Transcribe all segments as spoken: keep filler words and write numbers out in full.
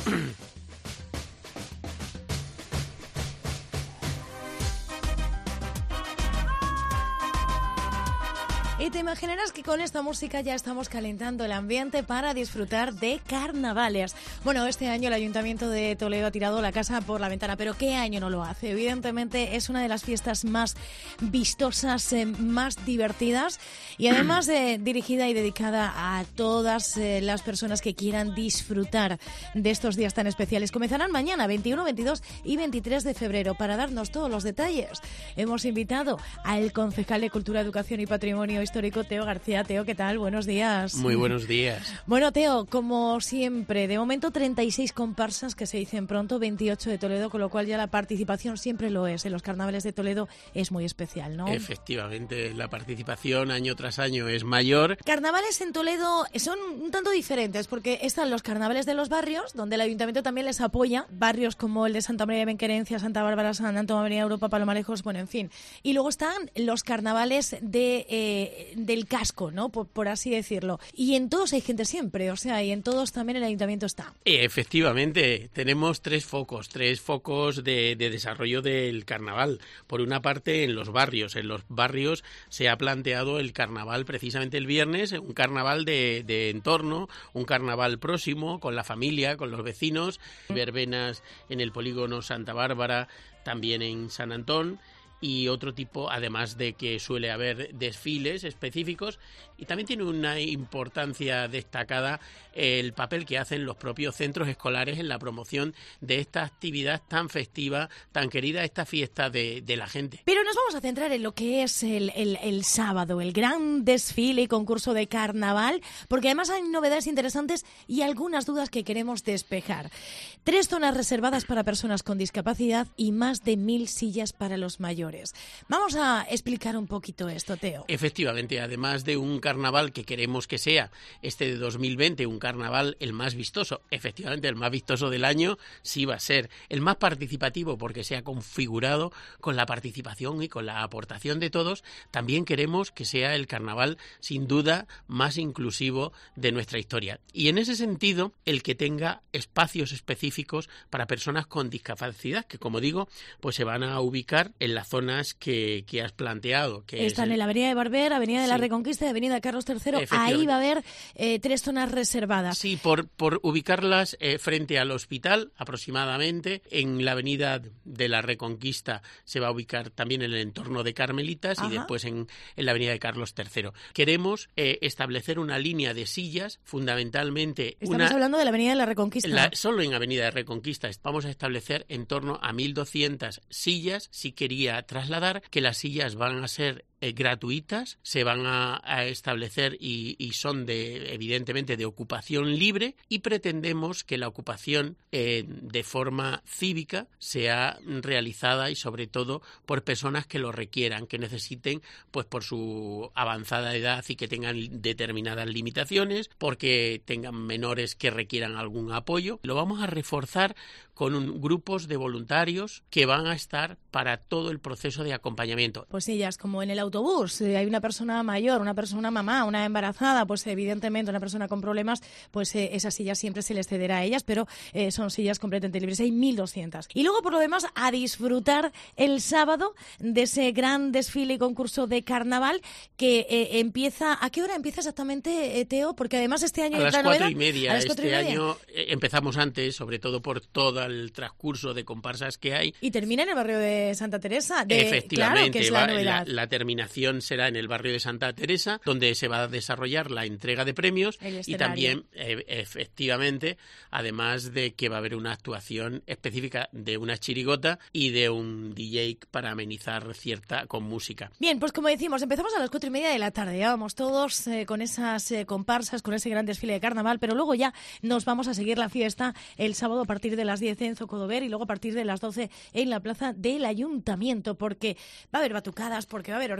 Y te imaginarás que con esta música ya estamos calentando el ambiente para disfrutar de carnavales. Bueno, este año el Ayuntamiento de Toledo ha tirado la casa por la ventana, pero ¿qué año no lo hace? Evidentemente es una de las fiestas más vistosas, eh, más divertidas y además eh, dirigida y dedicada a todas eh, las personas que quieran disfrutar de estos días tan especiales. Comenzarán mañana, veintiuno, veintidós y veintitrés de febrero. Para darnos todos los detalles, hemos invitado al concejal de Cultura, Educación y Patrimonio Histórico, Teo García. Teo, ¿qué tal? Buenos días. Muy buenos días. Bueno, Teo, como siempre, de momento treinta y seis comparsas que se dicen pronto, veintiocho de Toledo, con lo cual ya la participación siempre lo es. En los carnavales de Toledo es muy especial, ¿no? Efectivamente, la participación año tras año es mayor. Carnavales en Toledo son un tanto diferentes porque están los carnavales de los barrios, donde el Ayuntamiento también les apoya, barrios como el de Santa María de Benquerencia, Santa Bárbara, San Antón, Avenida Europa, Palomarejos, bueno, en fin. Y luego están los carnavales de... Eh, del casco, ¿no? Por, por así decirlo. Y en todos hay gente siempre, o sea, y en todos también el ayuntamiento está. Efectivamente, tenemos tres focos, tres focos de, de desarrollo del carnaval. Por una parte, en los barrios. En los barrios se ha planteado el carnaval precisamente el viernes, un carnaval de, de entorno, un carnaval próximo, con la familia, con los vecinos, verbenas en el polígono Santa Bárbara, también en San Antón, y otro tipo, además de que suele haber desfiles específicos, y también tiene una importancia destacada el papel que hacen los propios centros escolares en la promoción de esta actividad tan festiva, tan querida, esta fiesta de, de la gente. Pero nos vamos a centrar en lo que es el, el, el sábado, el gran desfile y concurso de carnaval, porque además hay novedades interesantes y algunas dudas que queremos despejar. Tres zonas reservadas para personas con discapacidad y más de mil sillas para los mayores. Vamos a explicar un poquito esto, Teo. Efectivamente, además de un carnaval que queremos que sea este de dos mil veinte, un carnaval el más vistoso, efectivamente el más vistoso del año, sí va a ser el más participativo porque se ha configurado con la participación y con la aportación de todos. También queremos que sea el carnaval sin duda más inclusivo de nuestra historia. Y en ese sentido, el que tenga espacios específicos para personas con discapacidad, que como digo, pues se van a ubicar en las zonas que, que has planteado. Que Están es el... en la Avenida de Barber, Avenida de la sí. Reconquista y Avenida Carlos tercero. Ahí va a haber eh, tres zonas reservadas. Sí, por, por ubicarlas eh, frente al hospital aproximadamente. En la Avenida de la Reconquista se va a ubicar también en el entorno de Carmelitas. Ajá. Y después en, en la Avenida de Carlos tercero. Queremos eh, establecer una línea de sillas, fundamentalmente... Estamos una, hablando de la Avenida de la Reconquista. La, solo en Avenida de Reconquista vamos a establecer en torno a mil doscientas sillas. Si quería trasladar que las sillas van a ser eh, gratuitas, se van a, a establecer y, y son de evidentemente de ocupación libre, y pretendemos que la ocupación eh, de forma cívica sea realizada y sobre todo por personas que lo requieran, que necesiten, pues por su avanzada edad y que tengan determinadas limitaciones, porque tengan menores que requieran algún apoyo. Lo vamos a reforzar con un, grupos de voluntarios que van a estar para todo el proceso de acompañamiento. Pues ellas, como en el autobús, eh, hay una persona mayor, una persona mamá, una embarazada, pues evidentemente una persona con problemas, pues eh, esas sillas siempre se les cederá a ellas, pero eh, son sillas completamente libres, hay mil doscientas. Y luego, por lo demás, a disfrutar el sábado de ese gran desfile y concurso de carnaval que eh, empieza... ¿A qué hora empieza exactamente, eh, Teo? Porque además este año... A las cuatro y media. A las cuatro este y media. año eh, empezamos antes, sobre todo por todo el transcurso de comparsas que hay. Y termina en el barrio de Santa Teresa. De, Efectivamente, claro, que es la, va, novedad. La, la terminación será en el barrio de Santa Teresa, donde se va a desarrollar la entrega de premios y también, eh, efectivamente, además de que va a haber una actuación específica de una chirigota y de un D J para amenizar cierta con música. Bien, pues como decimos, empezamos a las cuatro y media de la tarde. Ya vamos todos eh, con esas eh, comparsas, con ese gran desfile de carnaval, pero luego ya nos vamos a seguir la fiesta el sábado a partir de las diez en Zocodover y luego a partir de las doce en la plaza del Ayuntamiento, porque va a haber batucadas, porque va a haber orquesta,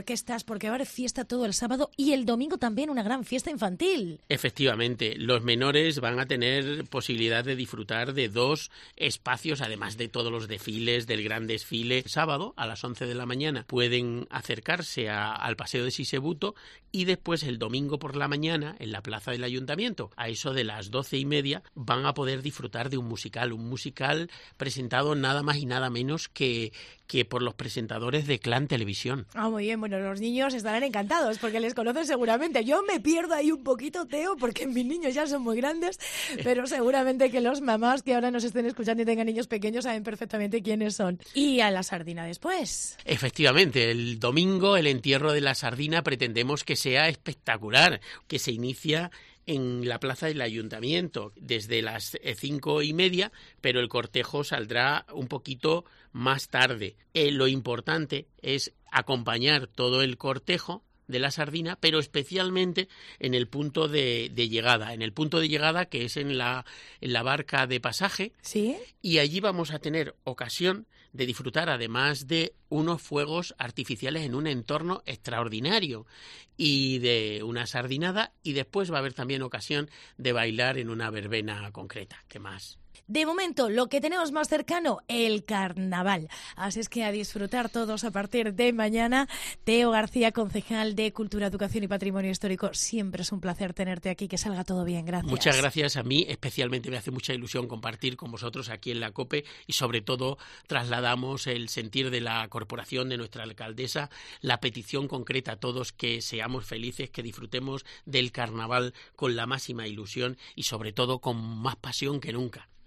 orquestas, porque va a haber fiesta todo el sábado y el domingo también una gran fiesta infantil. Efectivamente, los menores van a tener posibilidad de disfrutar de dos espacios, además de todos los desfiles, del gran desfile. El sábado, a las once de la mañana, pueden acercarse a, al Paseo de Sisebuto y después el domingo por la mañana, en la plaza del Ayuntamiento, a eso de las doce y media, van a poder disfrutar de un musical, un musical presentado nada más y nada menos que, que por los presentadores de Clan Televisión. Ah, muy bien, bueno, los niños estarán encantados porque les conocen seguramente. Yo me pierdo ahí un poquito, Teo, porque mis niños ya son muy grandes, pero seguramente que los mamás que ahora nos estén escuchando y tengan niños pequeños saben perfectamente quiénes son. Y a la sardina después. Efectivamente, el domingo, el entierro de la sardina, pretendemos que sea espectacular, que se inicia en la plaza del Ayuntamiento desde las cinco y media, pero el cortejo saldrá un poquito más tarde. Eh, lo importante es acompañar todo el cortejo de la sardina, pero especialmente en el punto de, de llegada, en el punto de llegada que es en la, en la barca de pasaje. ¿Sí? Y allí vamos a tener ocasión de disfrutar, además de unos fuegos artificiales en un entorno extraordinario y de una sardinada, y después va a haber también ocasión de bailar en una verbena concreta. ¿Qué más? De momento, lo que tenemos más cercano, el carnaval. Así es que a disfrutar todos a partir de mañana. Teo García, concejal de Cultura, Educación y Patrimonio Histórico. Siempre es un placer tenerte aquí, que salga todo bien. Gracias. Muchas gracias. A mí especialmente me hace mucha ilusión compartir con vosotros aquí en la COPE y sobre todo trasladamos el sentir de la corporación, de nuestra alcaldesa, la petición concreta a todos que seamos felices, que disfrutemos del carnaval con la máxima ilusión y sobre todo con más pasión que nunca.